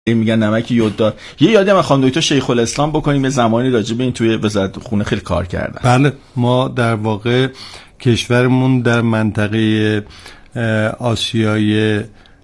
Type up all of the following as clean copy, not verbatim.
میگن نمک یوددار. یه یادی من خانم دکتر شیخ الاسلام بکنیم، یه زمانی راجع به این توی وزارت خونه خیلی کار کردن. بله، ما در واقع کشورمون در منطقه آسیای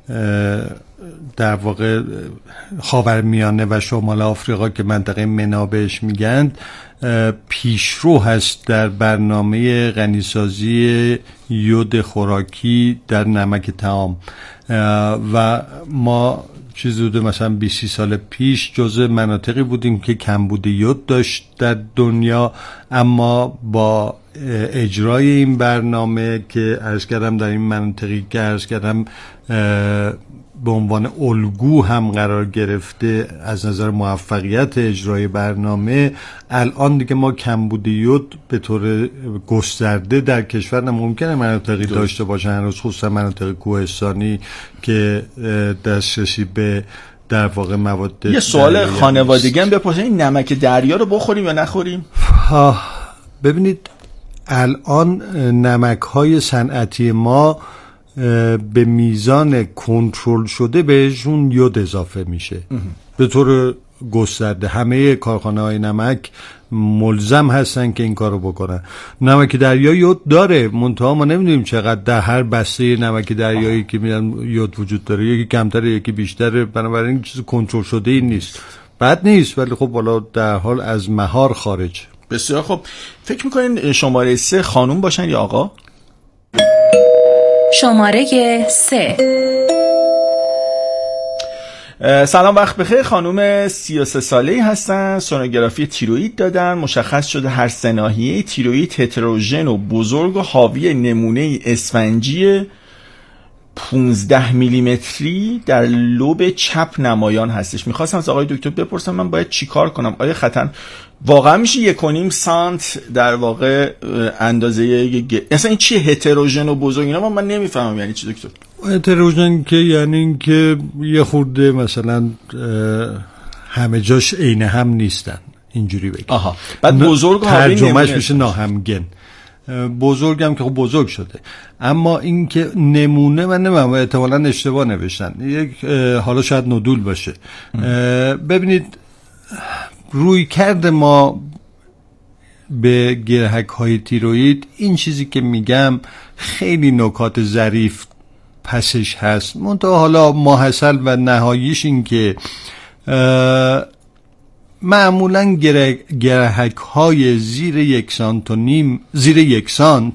در واقع خاورمیانه و شمال آفریقا که منطقه منا بهش میگن پیشرو هست در برنامه غنیسازی یود خوراکی در نمک طعام و ما چیزی بوده مثلا 20 سال پیش جزء مناطقی بودیم که کمبود یود داشت در دنیا، اما با اجرای این برنامه که عرض کردم در این مناطقی که عرض کردم به عنوان الگو هم قرار گرفته از نظر موفقیت اجرای برنامه، الان دیگه ما کمبود یود به طور گسترده در کشور ممکنه مناطقی داشته باشن هنوز، خصوصا مناطق کوهستانی که دسترسی به در واقع مواد. یه سوال خانوادگی هم بپرسین، این نمک دریا رو بخوریم یا نخوریم؟ ببینید الان نمک‌های صنعتی ما به میزان کنترل شده بهشون یود اضافه میشه به طور گسترده. همه کارخانه‌های نمک ملزم هستن که این کارو بکنن. نمک دریایی یود داره، منتها ما نمیدونیم چقدر در هر بسته نمک دریایی که میدن یود وجود داره، یکی کمتره یکی بیشتره، بنابراین چیز کنترل شده ای نیست. بد نیست ولی خب والا در حال از مهار خارج. بسیار خب. فکر میکنین شماره 3 خانوم باشن یا آقا؟ شماره 3. سلام، وقت بخیر. خانوم 33 ساله‌ای هستن، سونوگرافی تیروئید دادن، مشخص شده هر سه ناحیه تیروئید هتروژن و بزرگ و حاوی نمونه اسفنجی 15 میلیمتری در لوب چپ نمایان هستش. میخواستم از آقای دکتر بپرسم من باید چی کار کنم؟ آیا خطر واقعا میشه 1.5 سانت در واقع اندازه اصلا این چیه هتروژن و بزرگ؟ اینا من نمیفهمم یعنی چی دکتر. هتروژن که یعنی این که یه خورده مثلا همه جاش عین هم نیستن، اینجوری بگیم. آها. بعد بزرگ ترجمهش میشه ناهمگن. بزرگم که خب بزرگ شده، اما این که نمونه من نمیدونم احتمالاً اشتباه نوشتن، یک حالا شاید نودول باشه. ببینید روی کرده ما به گرهک های تیروئید، این چیزی که میگم خیلی نکات ظریف پسش هست، منتها حالا ماحصل و نهاییش این که معمولاً گرهک های زیر 1.5 سانت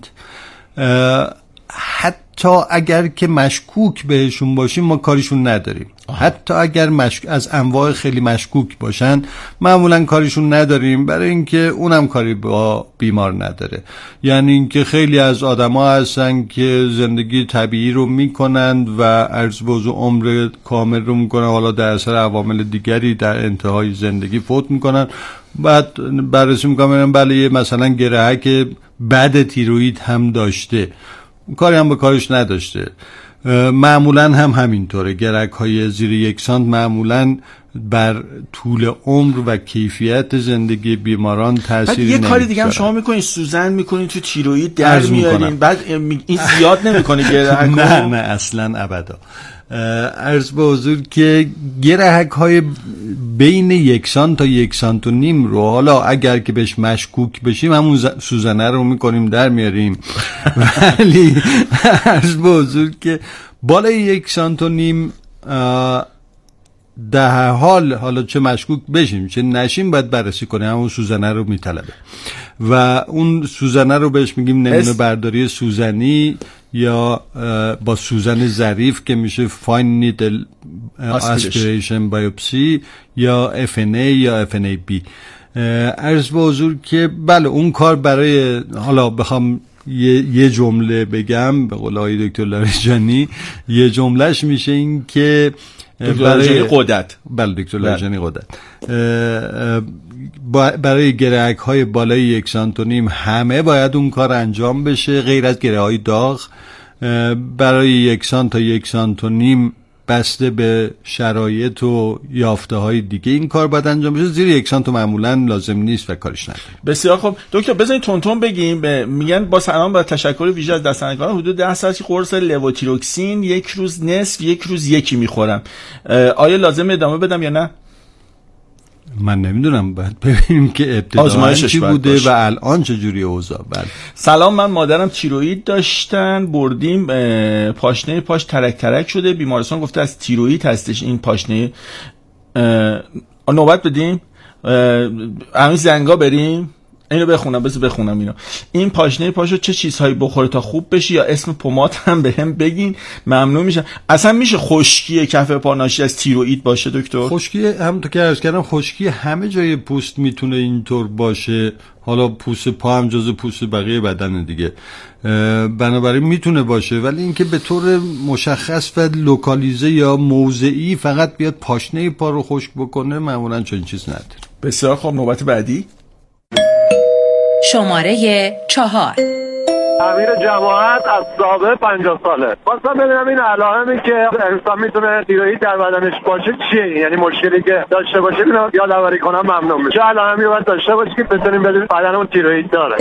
حتی اگر که مشکوک بهشون باشیم ما کاریشون نداریم. حتی اگر از انواع خیلی مشکوک باشن معمولا کاریشون نداریم، برای اینکه اونم کاری با بیمار نداره. یعنی اینکه خیلی از آدما هستن که زندگی طبیعی رو میکنند و عرض بوز عمر کامل رو میکنن، حالا در اثر عوامل دیگری در انتهای زندگی فوت میکنن. بعد بررسی میکنن بله مثلا گرهک بد تیروئید هم داشته، کاری هم به کارش نداشته. معمولا هم همینطوره، گرهک های زیر 1 سانت معمولا بر طول عمر و کیفیت زندگی بیماران تأثیری نمیذاره. یه کاری دیگه هم شما میکنین، سوزن میکنین تو تیروئید در میارین، بعد این زیاد نمیکنه گرهک؟ نه اصلا ابدا. عرض به حضور که گرهک های بین 1 سانت تا 1.5 سانت رو حالا اگر که بهش مشکوک بشیم همون سوزنه رو میکنیم در میاریم، ولی عرض به حضور که بالای 1.5 سانت در هر حال حالا چه مشکوک بشیم چه نشیم باید بررسی کنیم، همون سوزنه رو میطلبه و اون سوزنه رو بهش میگیم نمونه برداری سوزنی یا با سوزن ظریف که میشه فاین نیدل اسپیریشن بایوپسی یا FNA یا FNAB. عرض به حضور که بله اون کار برای، حالا بخوام یه جمله بگم به قول آقای دکتر لاریجانی، یه جملهش میشه این که برای قدرت، بله دکتر لاریجانی قدرت، برای گرهک های بالای 1 سانت و نیم همه باید اون کار انجام بشه غیر از گره های داغ. برای 1 سانت تا 1 سانت و نیم بسته به شرایط و یافته های دیگه این کار باید انجام بشه. زیر 1 سانت معمولا لازم نیست و کارش نداره. بسیار خوب دکتر، بذارید تونتون بگیم. میگن با سلام و تشکر ویژه از دستندگان حدود 10 ساعتی قرص لوتیروکسین 1 روز نصف 1 روز یکی میخورم. آیا لازم ادامه بدم یا نه؟ من نمیدونم، باید ببینیم که ابتداً چی بوده و الان چجوری اوضاع. بله. سلام، من مادرم تیروئید داشتن، بردیم پاشنه پاش ترک ترک شده، بیمارستان گفته از تیروئید هستش این پاشنه. نوبت بدیم همین زنگا بریم اینو بخونم، بخونم اینو. این پاشنه پاشو چه چیزهایی بخوره تا خوب بشه، یا اسم پماد هم بهم بگین ممنون میشم. اصلا میشه خشکی کف پا ناشی از تیروئید باشه دکتر؟ خشکی همونطور که عرض کردم خشکی همه جای پوست میتونه اینطور باشه، حالا پوست پا هم جزو پوست بقیه بدن دیگه، بنابراین میتونه باشه، ولی اینکه به طور مشخص و لوکالیزه یا موضعی فقط بیاد پاشنه پا رو خشک بکنه معمولا چنین چیز نداره. بسیار خوب، نوبت بعدی. شماره 4. امیر جماعت از سابه 50 ساله. خواستم بدونم این علائمی که انسان میتونه تیروئید در بدنش باشه چیه؟ یعنی مشکلی که داشته باشه اینو یادآوری کنم ممنون میشه. چه علائمی باید داشته باشه که بتونیم بدونیم بدنمون تیروئید داره؟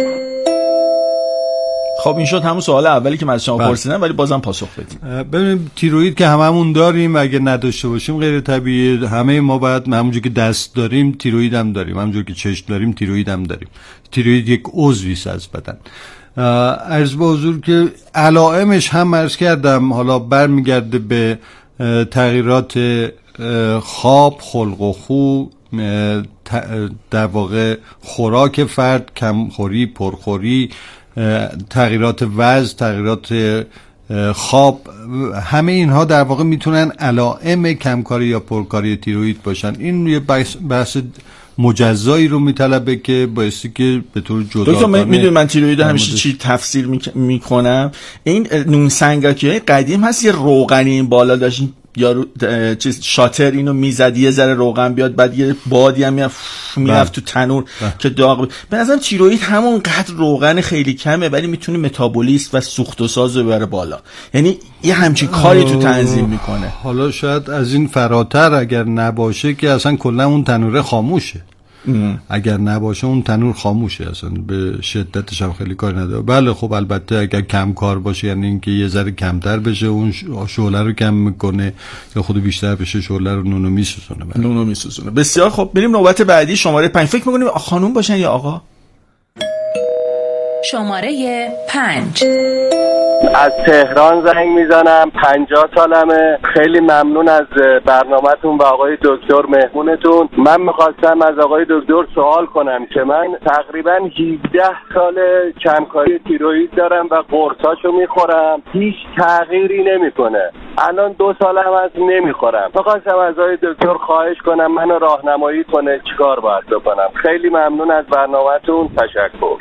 خب این شد همون سوال اولی که من از شما پرسیدم، ولی بازم پاسخ بدیم. ببینیم تیروئید که هممون داریم، اگه نداشته باشیم غیر طبیعیه. همه ما باید همونجوری که دست داریم تیروئید هم داریم، همونجوری که چشم داریم تیروئید هم داریم. تیروئید یک عضوی است از بدن. عرض به حضور که علائمش هم عرض کردم، حالا برمیگرده به تغییرات خواب، خلق و خو، در واقع خوراک فرد، کمخوری، پرخوری، تغییرات وزن، تغییرات خواب، همه اینها در واقع میتونن علائم کمکاری یا پرکاری تیروئید باشن. این یه بحث مجزایی رو میطلبه که بایستی که به طور جداگانه. دکتر میدونی من تیروئید همیشه چی تفسیر میکنم؟ این نون سنگکی قدیم هست، یه روغنی این بالا داشت یا چیز شاتر اینو میزد یه ذره روغن بیاد، بعد یه بادی هم میرفت تو تنور که داغ. به نظرم تیروئید همون قدر روغن خیلی کمه، ولی میتونه متابولیسم و سوخت و ساز رو ببره بالا، یعنی یه همچین کاری تو تنظیم میکنه. حالا شاید از این فراتر اگر نباشه که اصلا کلا اون تنوره خاموشه. اگر نباشه اون تنور خاموشه، اصلا به شدتش هم خیلی کار نداره. بله خب البته اگر کم کار باشه، یعنی اینکه یه ذره کمتر بشه اون شعله رو کم میکنه، یا خود بیشتر بشه شعله رو نونو میسوزونه. نونو میسوزونه. بسیار خب، بریم نوبت بعدی. شماره 5. فکر میکنیم خانوم باشن یا آقا؟ شماره 5. از تهران زنگ میزنم، 50 سالمه. خیلی ممنون از برنامه‌تون و آقای دکتر مهمونتون. من میخواستم از آقای دکتر سوال کنم که من تقریبا 17 سال کمکاری تیروئید دارم و قرصاشو میخورم، هیچ تغییری نمیکنه. الان 2 سالم از نمیخورم. میخواستم از آقای دکتر خواهش کنم منو راهنمایی کنه چیکار باید بکنم. خیلی ممنون از برنامه‌تون. تشکر.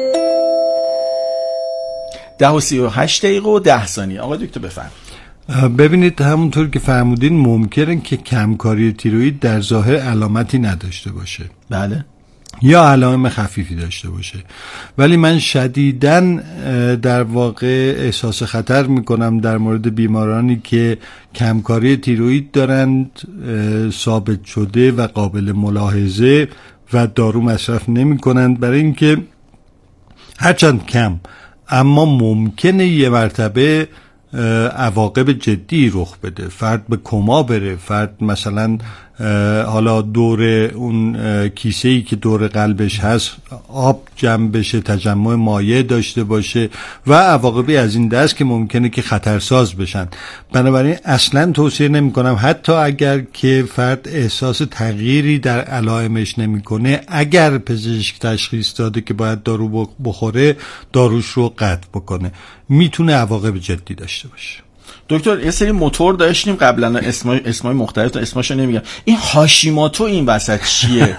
10:38 و 10 ثانیه. آقای دکتر بفرمایید. ببینید همونطور که فرمودین ممکنه که کمکاری تیروئید در ظاهر علامتی نداشته باشه، بله، یا علائم خفیفی داشته باشه، ولی من شدیداً در واقع احساس خطر میکنم در مورد بیمارانی که کمکاری تیروئید دارند، ثابت شده و قابل ملاحظه و دارو مصرف نمی کنند، برای اینکه هرچند کم اما ممکنه یه مرتبه عواقب جدی رخ بده، فرد به کما بره، فرد مثلا حالا دور اون کیسه‌ای که دور قلبش هست آب جمع بشه، تجمع مایع داشته باشه و عواقبی از این دست که ممکنه که خطرساز بشن. بنابراین اصلا توصیه نمی‌کنم، حتی اگر که فرد احساس تغییری در علائمش نمی‌کنه، اگر پزشک تشخیص داده که باید دارو بخوره، داروش رو قطع بکنه، میتونه عواقب جدی داشته باشه. دکتر یه سری موتور داشتیم قبلا، اسمای مختلف، اسماشو نمیگم. این هاشیموتو این وسط چیه؟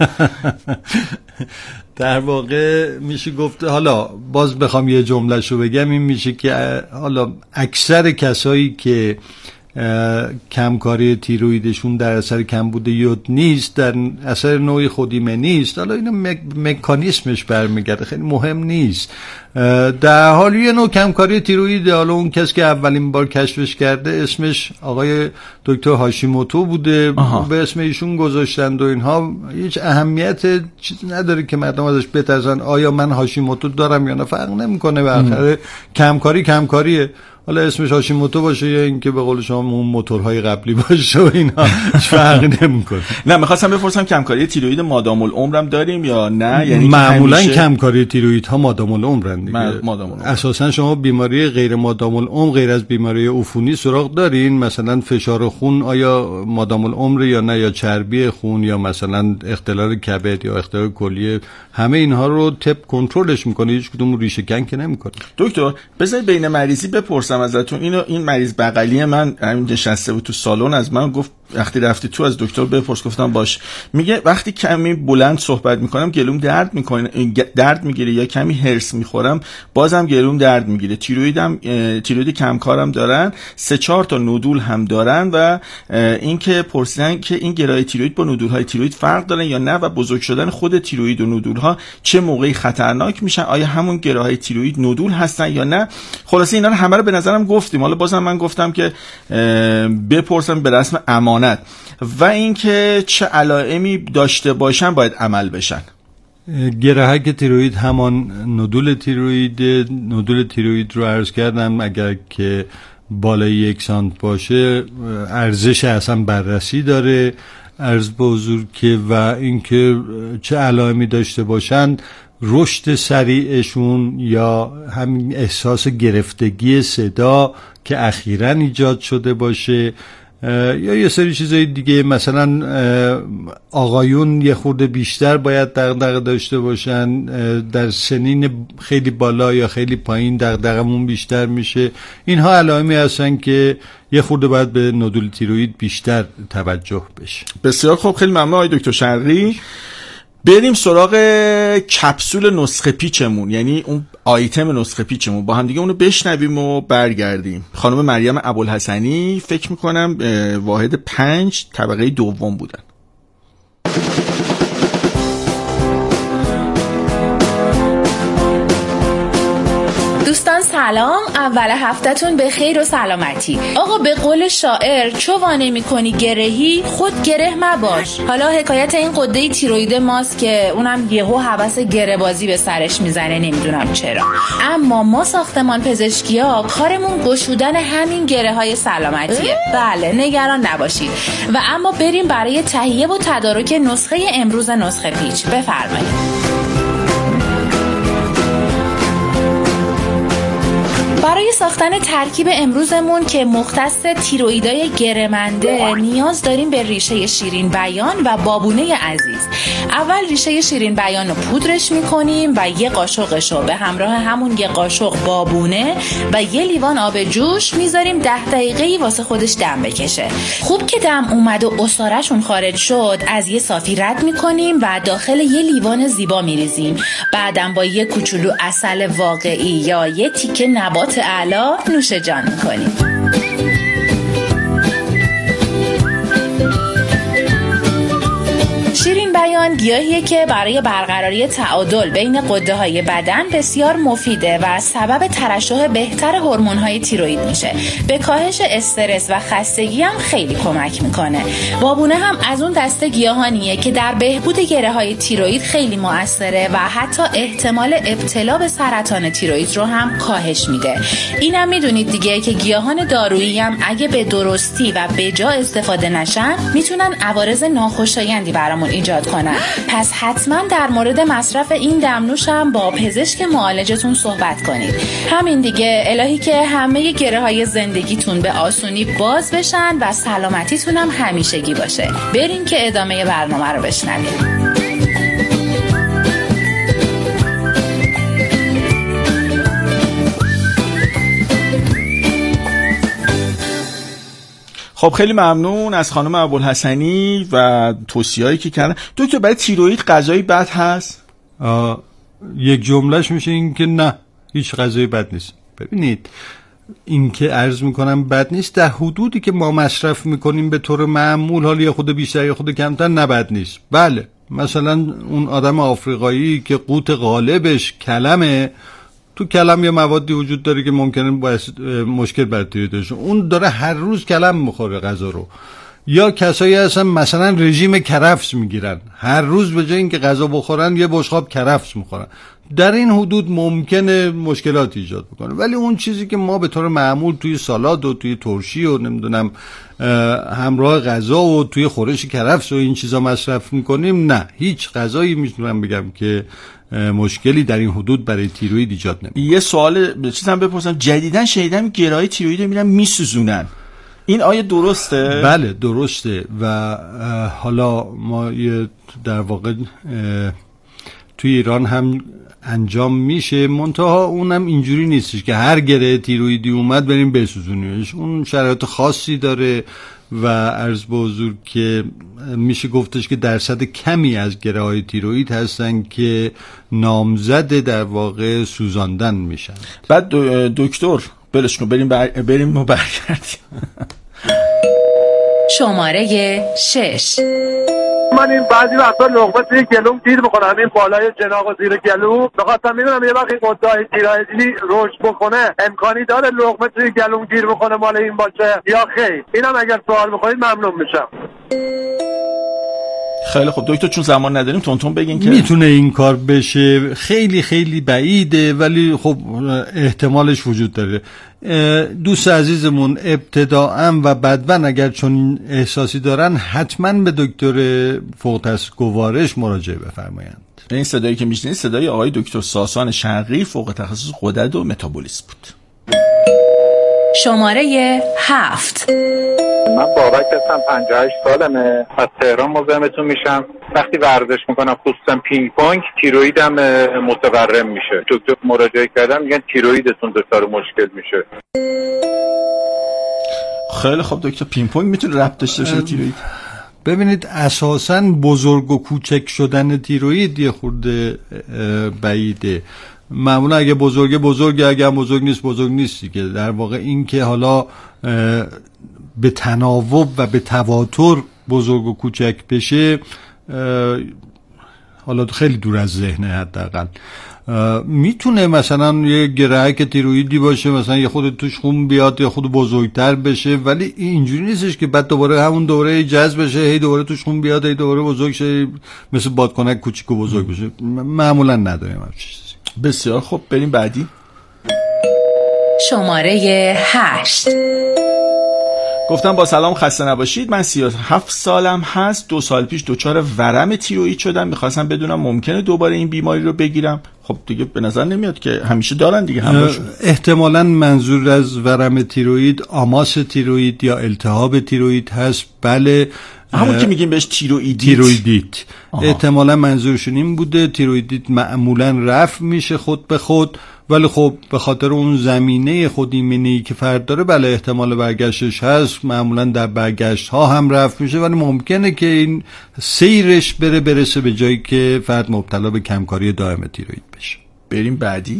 در واقع میشه گفت، حالا باز بخوام یه جملهشو بگم، این میشه که حالا اکثر کسایی که کمکاری تیرویدشون در اثر کمبود یود نیست، در اثر نوع خودیمه نیست. حالا اینو مکانیسمش برمیگرده، خیلی مهم نیست. در حال یه نوع کمکاری تیروید، حالا اون کسی که اولین بار کشفش کرده اسمش آقای دکتر هاشیموتو بوده، به اسم ایشون گذاشتند و اینها هیچ اهمیت چیزی نداره که مردم ازش بترسن آیا من هاشیموتو دارم یا نه، فرق نمیکنه. بالاخره کمکاریه، حالا اسمش هاشیموتو باشه یا اینکه به قول شما اون موتورهای قبلی باشه و اینا فرق نمیکنه. نه می‌خواستم بپرسم کمکاری تیروید مادام العمرم داریم یا نه؟ یعنی معمولا کمکاری تیروید ها مادام العمرن دیگه. اساسا شما بیماری غیر مادام العمر غیر از بیماری عفونی سراغ دارین؟ مثلا فشار خون آیا مادام العمر یا نه، یا چربی خون، یا مثلا اختلال کبد یا اختلال کلیه، همه اینها رو طب کنترلش میکنه، هیچ کدوم ریشه کن که نمیکنه. دکتر بذارید بین مریضی بپرسم ازتون، این مریض بغلی من همین نشسته بود تو سالن، از من گفت وقتی رفتی تو از دکتر بپرس، گفتم باش. میگه وقتی کمی بلند صحبت میکنم گلوم درد میگیره یا کمی هرس میخورم بازم گلوم درد میگیره. تیروید کمکارم دارن، 3-4 تا نودول هم دارن و اینکه پرسیدن که این گرهای تیروید با نودولهای تیروید فرق دارن یا نه و بزرگ شدن خود تیروید و نودولها چه موقعی خطرناک میشن، آیا همون گرهای تیروید نودول هستن یا نه. خلاصه اینا رو همه رو به نظرم گفتیم. حالا بازم من گفتم که بپرسم به رسم امانت و اینکه چه علائمی داشته باشن باید عمل بشن. گرهک تیروید همان نودول تیروید رو عرض کردم. اگر که بالای 1 سانت باشه ارزش اصلا بررسی داره، عرض به حضور که و اینکه چه علائمی داشته باشن، رشد سریعشون یا همین احساس گرفتگی صدا که اخیراً ایجاد شده باشه، یا یه سری چیزای دیگه، مثلا آقایون یه خورده بیشتر باید دغدغه داشته باشن، در سنین خیلی بالا یا خیلی پایین دغدغمون بیشتر میشه. اینها علائمی هستن که یه خورده باید به نودول تیروید بیشتر توجه بشه. بسیار خوب، خیلی ممنون آقای دکتر شرقی. بریم سراغ کپسول نسخه پیچمون، یعنی اون آیتم نسخه پیچمون، با هم دیگه اونو بشنویم و برگردیم. خانم مریم ابوالحسنی فکر میکنم واحد 5 طبقه 2 بودن. دوستان سلام، اول هفته‌تون به خیر و سلامتی. آقا به قول شاعر چو وانه میکنی گرهی خود گره مباش. حالا حکایت این غده تیروید ماست که اونم یهو هوس گره بازی به سرش میزنه، نمیدونم چرا. اما ما ساختمان پزشکی‌ها کارمون گشودن همین گره های سلامتیه. بله نگران نباشید. و اما بریم برای تهیه و تدارک نسخه امروز نسخه پیچ. بفرمایید. برای ساختن ترکیب امروزمون که مختص تیرویدای گره‌منده نیاز داریم به ریشه شیرین بیان و بابونه عزیز. اول ریشه شیرین بیان رو پودرش میکنیم و یه قاشقش رو به همراه همون یه قاشق بابونه و یه لیوان آب جوش میذاریم 10 دقیقه‌ای واسه خودش دم بکشه. خوب که دم اومد و عصاره‌شون خارج شد از یه صافی رد میکنیم و داخل یه لیوان زیبا میریزیم. بعدم با یه کوچولو عسل واقعی یا یه تیکه نبات اعلا نوش جان میکنیم. شیرین بیان گیاهیه که برای برقراری تعادل بین غده‌های بدن بسیار مفیده و سبب ترشح بهتر هورمون‌های تیروئید میشه. به کاهش استرس و خستگی هم خیلی کمک میکنه. بابونه هم از اون دسته گیاهانیه که در بهبود گره‌های تیروئید خیلی مؤثره و حتی احتمال ابتلا به سرطان تیروئید رو هم کاهش میده. اینم میدونید دیگه که گیاهان دارویی هم اگه به درستی و بجا استفاده نشن میتونن عوارض ناخوشایندی برامون ایجاد کنن. پس حتما در مورد مصرف این دمنوش هم با پزشک معالجتون صحبت کنید. همین دیگه، الهی که همه گره‌های زندگیتون به آسونی باز بشن و سلامتیتون هم همیشگی باشه. بریم که ادامه برنامه رو بشنویم. خب خیلی ممنون از خانم ابوالحسنی و توصیه‌ای که کردن. دکتر برای تیروئید غذایی بد هست؟ یک جملهش میشه این که نه، هیچ غذایی بد نیست. ببینید اینکه عرض میکنم بد نیست، در حدودی که ما مصرف میکنیم به طور معمول، حالا یه خود بیشتر یه خود کمتر، نه بد نیست. بله مثلا اون آدم آفریقایی که قوت غالبش کلمه، تو کلم یه موادی وجود داره که ممکنه باعث مشکل برای تیرویدش، اون داره هر روز کلم میخوره غذا رو. یا کسایی هستن مثلا رژیم کرفس میگیرن، هر روز به جای اینکه غذا بخورن یه بشقاب کرفس میخورن. در این حدود ممکنه مشکلات ایجاد بکنه، ولی اون چیزی که ما به طور معمول توی سالاد و توی ترشی و نمیدونم همراه غذا و توی خورش کرفس و این چیزا مصرف میکنیم، نه، هیچ غذایی میتونم بگم که مشکلی در این حدود برای تیروید ایجاد نمیکنه. یه سوال چیزم بپرسم، جدیدن شنیدم گرای تیروید رو میرن میسوزونن، این آیا درسته؟ بله درسته. و حالا ما در واقع توی ایران هم انجام میشه، منتها اونم اینجوری نیستش که هر گره تیرویدی اومد بریم بسوزونیمش. اون شرایط خاصی داره و عرض به حضور که میشه گفتش که درصد کمی از گره های تیروید هستن که نامزد در واقع سوزاندن میشن. بعد دکتر بلش کن، بریم و برگردیم. شماره 6. من این بعضی وقتا لقمه توی گلوم گیر میکنم، این بالای جناق و زیر گلوم، بخواستم میدونم یه وقت این قدای تیرویدی رشد بکنه امکانی داره لقمه توی گلوم گیر بکنه مال این باشه یا خیر؟ اینم اگر سوال بکنید ممنون میشم. خیلی خب دکتر، چون زمان نداریم تونتون بگین که میتونه این کار بشه، خیلی خیلی بعیده ولی خب احتمالش وجود داره. دوست عزیزمون ابتداءً و بعداً اگر چون احساسی دارن حتما به دکتر فوق تخصص گوارش مراجعه بفرمایند. این صدایی که میشنید صدای آقای دکتر ساسان شرقی، فوق تخصص غدد و متابولیسم بود. شماره 7. من بابک هستم، 58 سالمه، از تهران مزاحمتون میشم. وقتی ورزش میکنم خصوصا پینگ پونگ تیرویدم متورم میشه. دکتر مراجعه کردم میگن تیرویدتون دچار مشکل میشه. خیلی خب دکتر، پینگ پونگ میتونه ربط داشته باشه به تیروید؟ ببینید اساساً بزرگ و کوچک شدن تیروید یه خورده بعیده. معمولا اگه بزرگه، اگه هم بزرگ نیستی که در واقع این که حالا به تناوب و به تواتر بزرگ و کوچک بشه حالا خیلی دور از ذهنه. حداقل میتونه مثلا یه گرهک تیرویدی باشه، مثلا یه خود توش خون بیاد یا خود بزرگتر بشه، ولی اینجوری نیستش که بعد دوباره همون دوره جذب بشه، هی دوباره توش خون بیاد، هی دوباره بزرگ شه، مثل بادکنک کوچیک و بزرگ بشه. معمولا نداریم همین چیزی. بسیار خب، بریم بعدی. شماره 8. گفتم با سلام، خسته نباشید. من 37 سالم هست، 2 سال پیش دچار ورم تیروئید شدم. میخواستم بدونم ممکنه دوباره این بیماری رو بگیرم؟ خب دیگه به نظر نمیاد که همیشه دارن دیگه همشون. احتمالاً منظور از ورم تیروئید آماس تیروئید یا التهاب تیروئید هست. بله، همون که میگیم بهش تیروئیدیت. احتمالاً منظورشون این بوده. تیروئیدیت معمولاً رفع میشه خود به خود، ولی خب به خاطر اون زمینه خود ایمنی که فرد داره، بله احتمال برگشتش هست. معمولا در برگشت ها هم رفع میشه، ولی ممکنه که این سیرش برسه به جایی که فرد مبتلا به کمکاری دائم تیروئید بشه. بریم بعدی.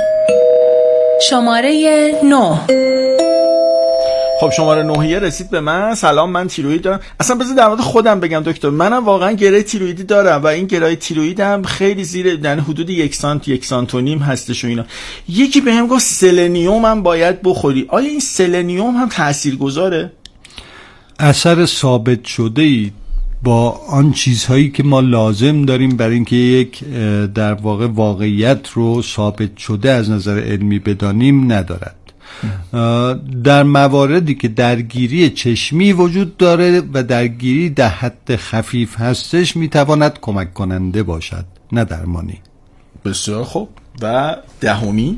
شماره 9. خب شماره 9 رسید به من. سلام، من تیروئید دارم. اصلا بذار در مورد خودم بگم دکتر، منم واقعا گره تیروئیدی دارم و این گره تیروئیدم خیلی زیر، یعنی حدود 1 سانت و نیم هستش و اینا. یکی بهم گفت سلنیوم هم باید بخوری. آیا این سلنیوم هم تاثیرگذاره؟ اثر ثابت شده ای با آن چیزهایی که ما لازم داریم برای اینکه یک در واقع واقعیت رو ثابت شده از نظر علمی بدانیم ندارد. در مواردی که درگیری چشمی وجود داره و درگیری در حد خفیف هستش میتواند کمک کننده باشد، نه درمانی. بسیار خوب. و 10.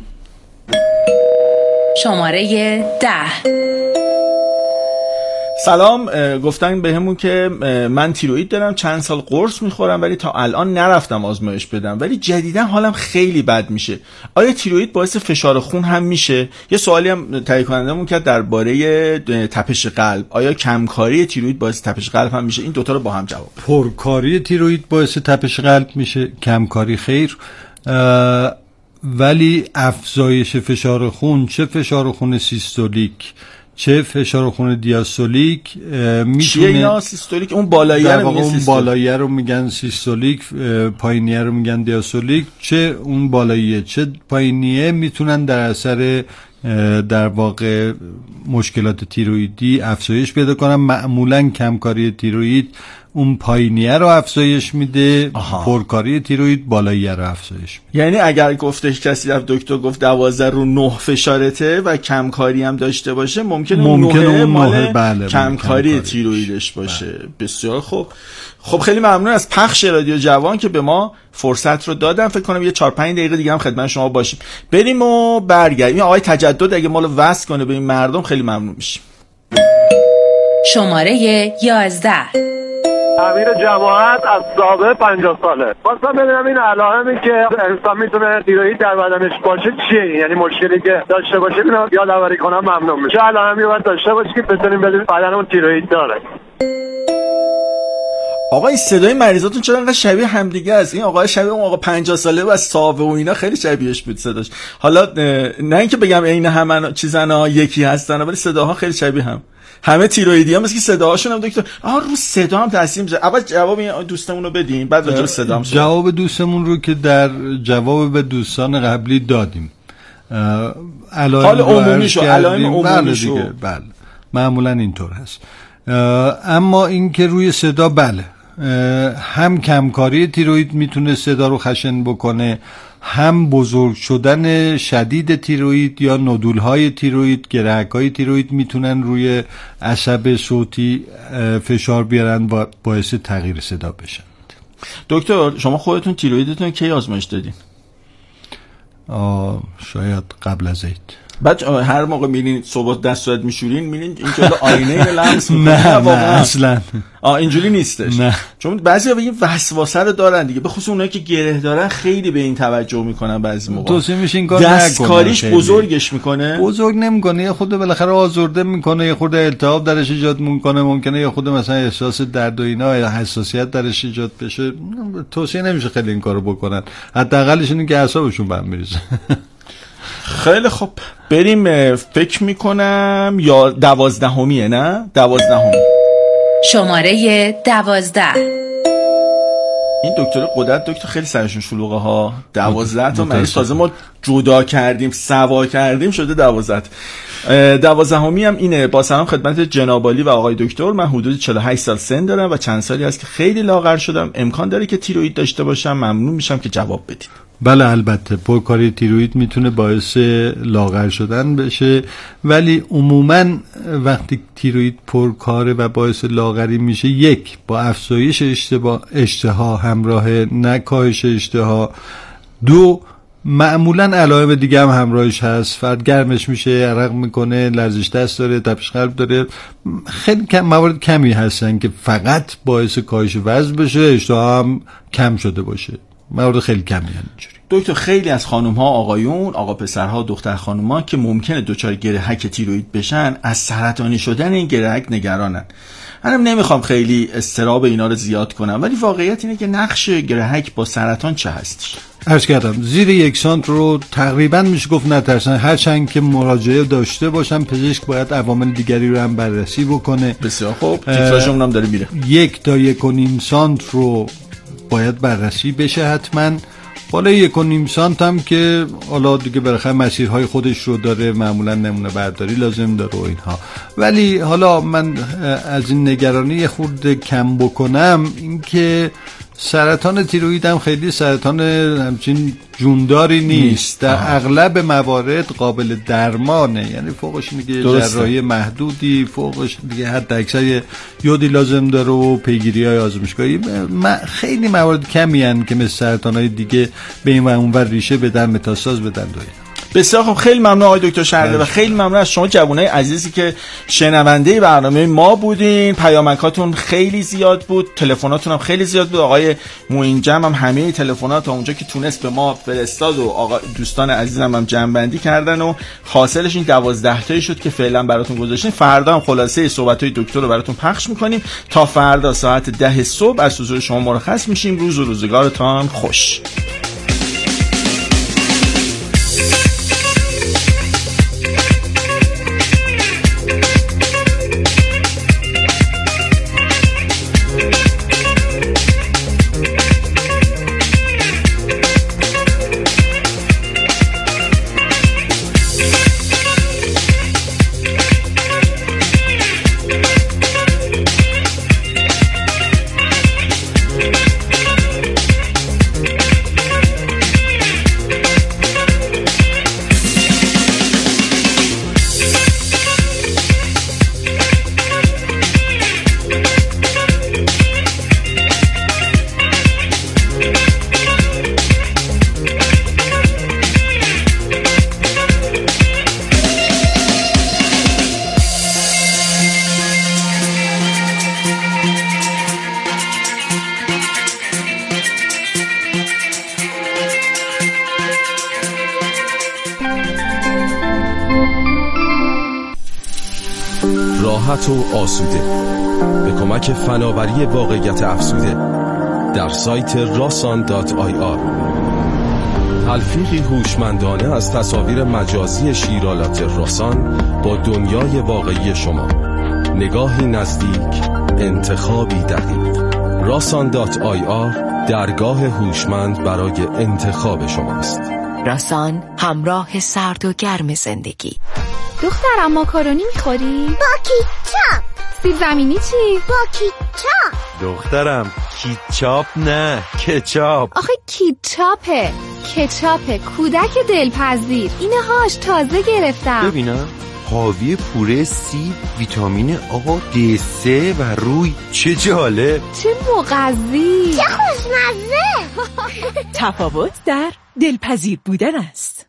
شماره 10. سلام، گفتن بهمون که من تیروئید دارم، چند سال قرص میخورم ولی تا الان نرفتم آزمایش بدم، ولی جدیدا حالم خیلی بد میشه. آیا تیروئید باعث فشار خون هم میشه؟ یه سوالی هم تهیه کنندمون کرد درباره تپش قلب. آیا کمکاری تیروئید باعث تپش قلب هم میشه؟ این دوتا رو با هم جواب. پرکاری تیروئید باعث تپش قلب میشه، کمکاری خیر. ولی افزایش فشار خون، چه فشار خون سیستولیک چه فشار خون دیاستولیک میتونه. چیه اینا سیستولیک؟ اون بالاییه رو میگن سیستولیک، اون بالاییه رو میگن سیستولیک، پایینیه رو میگن دیاستولیک. چه اون بالاییه چه پایینیه میتونن در اثر در واقع مشکلات تیروئیدی افزایش پیدا کنن. معمولا کمکاری تیروئید اون پایینیه رو افزایش میده، پرکاری تیروئید بالاییه رو افزایش میده. یعنی اگر گفتش کسی رفت دکتر گفت 12 رو 9 فشارته و کمکاری هم داشته باشه، ممکنه اون 9 کمکاری تیروئیدش باشه. بله. بسیار خوب. خب خیلی ممنون از پخش رادیو جوان که به ما فرصت رو دادن. فکر کنم یه 4-5 دقیقه دیگه هم خدمت شما باشیم. بریم و برگردیم. آقای تجدد اگه مالو وصل کنه به این مردم خیلی ممنون میشیم. شماره 11 امیر جماعت از سابقه 50 ساله. خواستم ببینم این علائمی که انسان میتونه تیروئید در بدنش باشه چیه؟ یعنی مشکلی که داشته باشه اینو یادآوری کنم ممنون میشه. چه علائمی باید داشته باشه که بتونیم بدونیم بدنمون تیروئید داره؟ آقا این صدای مریضاتون چرا انقدر شبیه همدیگه است؟ این آقا شبیه اون آقا 50 ساله و از ساوه و اینا خیلی شبیهش بود صداش. حالا نه اینکه بگم عین همن چیزانا یکی هستن، ولی صداها خیلی شبیه هم. همه تیروئیدی هم مثل که صداهاشون هم دکتر رو صدا هم تاثیر میذاره. اول جواب این دوستمون رو بدیم بعد راجع به صدا هم جواب دوستمون رو که در جواب به دوستان قبلی دادیم. حال عمومیشو علائم عمومیشو بله معمولا اینطور هست. اما این که روی صدا بله هم کمکاری تیروئید میتونه صدا رو خشن بکنه، هم بزرگ شدن شدید تیروئید یا نودول‌های تیروئید، گرهک‌های تیروئید میتونن روی عصب صوتی فشار بیارن و باعث تغییر صدا بشن. دکتر شما خودتون تیروئیدتون کی آزمایش دادین؟ شاید قبل از عید. بعد هر موقع میرین صبح دست صورت میشورین میرین این جلو آینه لمس میکنین؟ نه اصلا اینجوری نیستش. نه. چون بعضیا این وسوسه رو دارن دیگه، به خصوص اونایی که گره دارن خیلی به این توجه میکنن. بعضی موقع توصیه میشه این کار نکنه. دستکاریش بزرگش میکنه؟ بزرگ نمیکنه، یه خود بالاخره آزرده میکنه، یه خود التهاب درش ایجاد میکنه، ممکنه یه خود مثلا احساس درد و اینا یا حساسیت درش ایجاد بشه. توصیه نمیشه خیلی این کارو بکنن، حداقلش اینه که اعصابشون به هم میریزه. خیلی خب بریم. فکر میکنم یا 12میه نه 12. شماره 12. این دکتر قدرت دکتر خیلی سرشون شلوغه ها. 12 تا مریض تازه ما جدا کردیم سوا کردیم شده 12. 12 هم اینه. با سلام خدمت جناب عالی و آقای دکتر، من حدود 48 سال سن دارم و چند سالی هست که خیلی لاغر شدم. امکان داره که تیروئید داشته باشم؟ ممنون میشم که جواب بدید. بله البته پرکاری تیروئید میتونه باعث لاغر شدن بشه، ولی عموما وقتی تیروئید پرکاره و باعث لاغری میشه، یک با افزایش اشتها همراه نه کاهش اشتها، دو معمولا علائم دیگه هم همراهش هست. فرد گرمش میشه، عرق میکنه، لرزش دست داره، تپش قلب داره. خیلی موارد کمی هستن که فقط باعث کاهش وزن بشه، اشتها هم کم شده باشه. موارد خیلی کمی اینجوری. دکتر خیلی از خانم ها آقایون، آقا پسرها دختر خانم ها که ممکنه دچار گرهک تیروئید بشن، از سرطانی شدن این گرهک نگرانن. منم نمیخوام خیلی اضطراب اینا رو زیاد کنم، ولی واقعیت اینه که نقش گرهک با سرطان چه هستش؟ عرض کردم زیر 1 سانت رو تقریبا میشه گفت نترسن، هرچند که مراجعه داشته باشن پزشک باید عوامل دیگری رو هم بررسی بکنه. بسیار خوب. تیتراژمون هم داره میره. 1 تا 1.5 سانت رو باید بررسی بشه حتما. بالا 1.5 سانت هم که حالا دیگه بالاخره مسیرهای خودش رو داره، معمولا نمونه برداری لازم داره و اینها. ولی حالا من از این نگرانی خورده کم بکنم، این که سرطان تیروئید هم خیلی سرطان همچین جونداری نیست. در اغلب موارد قابل درمانه، یعنی فوقش اینه که جراحی محدودی، فوقش دیگه حد اکثر یودی لازم داره و پیگیری‌های آزمایشگاهی. خیلی موارد کمی هستند که مثل سرطان‌های دیگه به این و اونور ریشه بدن، متاستاز بدن. بسیار خب، خیلی ممنون آقای دکتر شهرده و خیلی ممنون از شما جوانای عزیزی که شنونده برنامه ما بودین. پیامکاتون خیلی زیاد بود، تلفناتون هم خیلی زیاد بود. آقای موینجم هم همه تلفنات تا اونجا که تونست به ما فرستاد و آقا دوستان عزیزم هم جمع‌بندی کردن و حاصلش این 12 تایی شد که فعلا براتون گذاشتیم. فردا هم خلاصه صحبت‌های دکتر رو براتون پخش می‌کنیم. تا فردا ساعت 10 صبح از حضور شما مرخص میشیم. روز و روزگارتان خوش. راحت و آسوده به کمک فناوری واقعیت افزوده در سایت rasan.ir تلفیقی هوشمندانه از تصاویر مجازی شیرالات راسان با دنیای واقعی شما، نگاهی نزدیک، انتخابی دقیق. rasan.ir درگاه هوشمند برای انتخاب شماست. راسان، همراه سرد و گرم زندگی. دخترم ماکارونی میخوری؟ با کیچاپ. سیب زمینی چی؟ با کیچاپ. دخترم کیچاپ نه کچاپ. آخه کیچاپه، کچاپه، کودک دلپذیر. اینه هاش تازه گرفتم. ببینم حاوی پوره سی، ویتامین آ، D3 و روی. چه جالب، چه مغذی، چه خوشمزه. تفاوت در دلپذیر بودن است.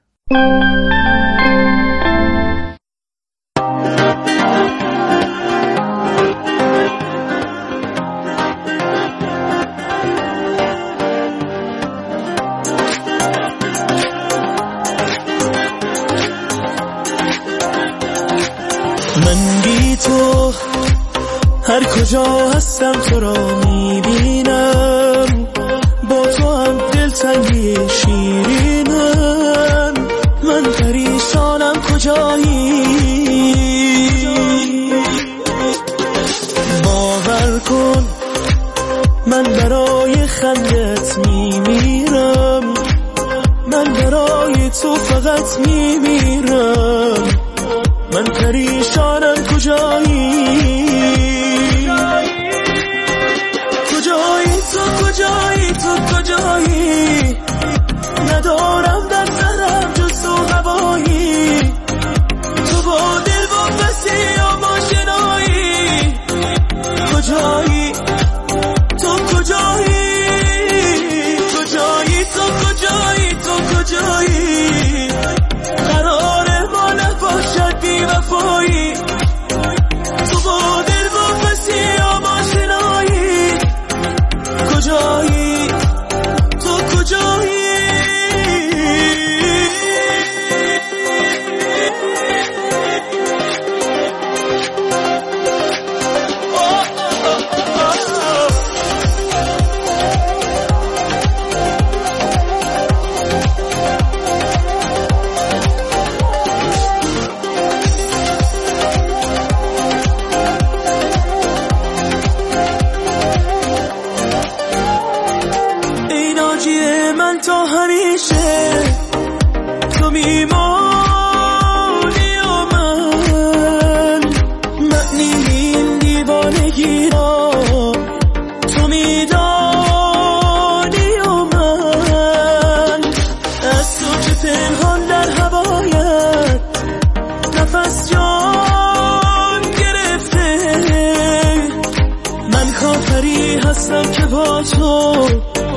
من بی تو هر کجا هستم تو را میبینم، با تو هم دلتنگی شیرینم. من پریشانم کجایی، باور کن من برای خندت میمیرم، من برای تو فقط میمیرم. من پریشانم کجایی، کجایی تو، کجایی تو، کجایی؟ ندارم در سرم جز تو هوایی، تو با دل و مسیح آشنایی. کجایی تو، کجایی؟ کجایی تو، کجایی تو، کجایی؟ قرار ما نباشد بی وفایی، تو با دل و مسیح آشنایی. کجایی تو، کجایی؟ من تا همیشه تو میمانی و من، معنی این دیوانگی را تو میدانی و من. از تو که پنهان در هوایت نفس جان گرفته، من کافری هستم که با تو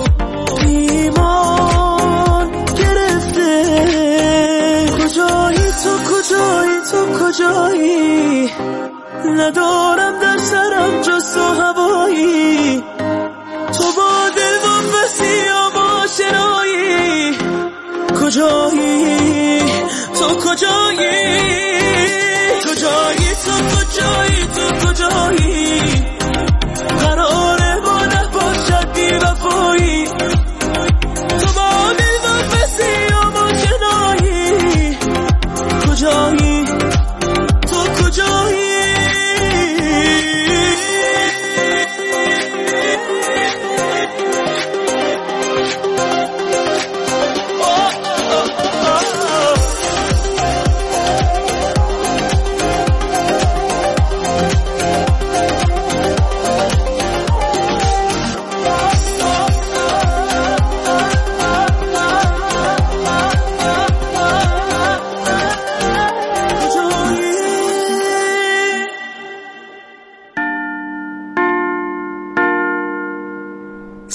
ایمان گرفته. کجایی تو، کجایی تو، کجایی؟ ندارم در سرم جز تو هوایی، تو با دل و مسیحم آشنایی. کجایی تو، کجایی؟ کجایی تو، کجایی تو، کجایی؟